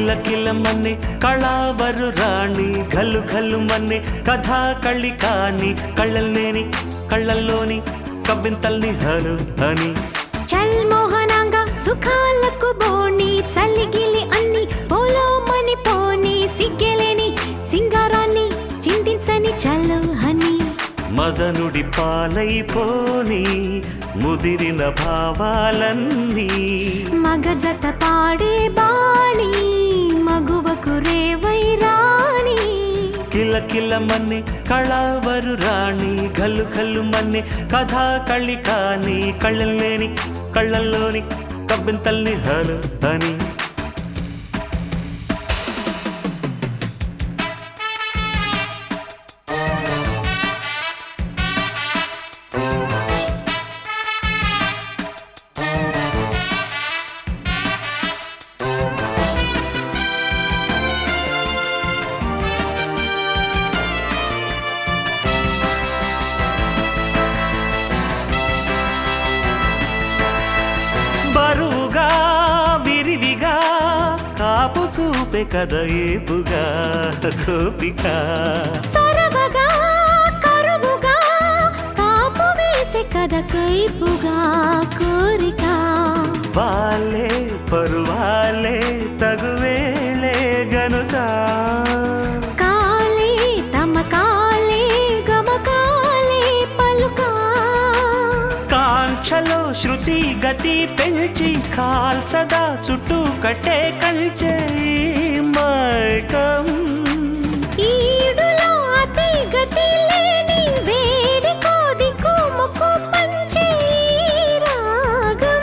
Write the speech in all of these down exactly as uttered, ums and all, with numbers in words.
కిల కిల మన్నే కళావరు రాణి గల్లు గల్లు మన్నే కథా కళ్ళి కాని కళ్ళల్లేని కళ్ళల్లోని కవ్వింతల్ని హలు అని చల్ మోహనాంగా సుఖాలకు బోణి చల్లిగిలి అన్ని పోలో మని పోని సిగ్గెలేని సింగారాన్ని చింతించని చల్లు హని మదనుడి పాలైపోని ముదిరిన భావాలన్నీ మగజత పాడే బాణి మగువకు రేవై రాణి కిల కిల మన్నే కళావరు రాణి గల్లు గల్లు మన్నే కథా కళ్ళి కాని కళ్ళల్లేని కళ్ళల్లోని కవ్వింతల్ని హలు అని బరువుగా విరివిగా కాపు చూపే కథ ఏపుగా గోపిక సొరవగా కరువుగా కాపు వేసే కథ కైపుగా కోరిక వాలే పరువాలే తగువేళే గనుక కాలే తమ కాలే గమకాలే పలుక కాంక్షలో శృతి గతి పెంచి కాల్సదా చుట్టూ కట్టే కంచే మైకం ఈడులో అతి గతి లేని వేడి కోదికు ముక్కు పంచే రాగం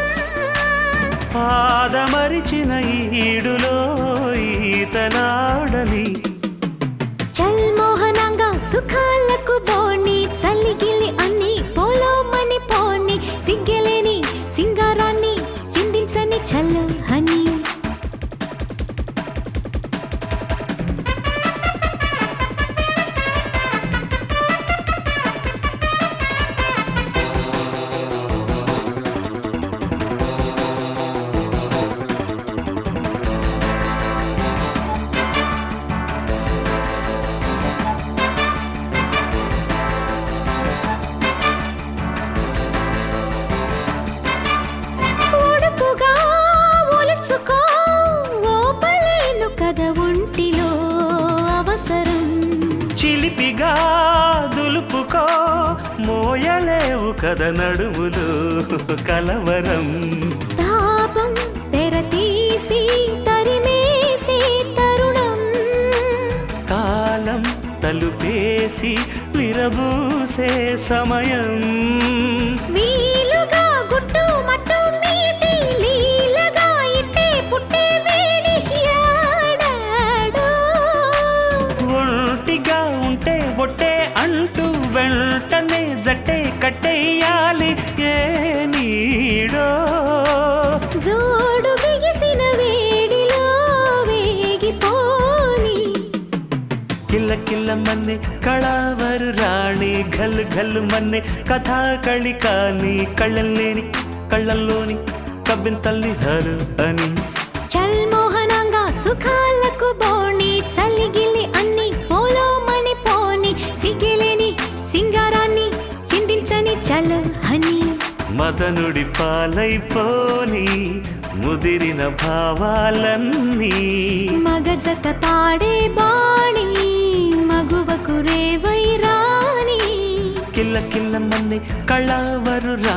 పాదమరిచిన ఈడులో ఈతనాడని చల్ మోహనంగా సుఖాలకు బోణి చల్లిగిలి అన్ని పోలో మని పోని సిగ్గెలేని సింగారాన్ని చిందించని చల్లు హని ఒడుపుగా ఒలుచుకో ఓపలేను కథ ఒంటిలో అవసరం చిలిపిగా దులుపుకో మోయలేవు కథ నడుములు కలవరం తాపం తెర తీసి తరిమేసి తరుణం కాలం తలుపేసి విరబూసే సమయం వీలుగా గుట్టు మట్టు మీటి లీలగా ఇట్టే పుట్టే వేడి యాడాడో ఒంటిగా ఉంటే బొట్టే అంటూ వెంటనే జట్టే కట్టేయాలి ఏ నీడో జోడు బిగిసిన వేడిలో వేగిపోని కిల్ల కిల్ల మన్నే కళావరు రాణి గల్లు గల్లు మన్నే కథా కళి కాని కళ్ళల్లేని కళ్ళల్లోని కవ్వింతల్ని హలు అని చల్ మోహనంగా సుఖాలకు బోణి చల్లిగిలి అన్ని పోలో మని పోని సిగ్గిలేని సింగారాన్ని చిందించని చల్ హని మదనుడి పాలైపోని ముదిరిన భావాలన్నీ మగజత పాడే బాణి మగువకు రేవై రాణి కిల్ల కిల్ల మన్నే కళావరు రాణి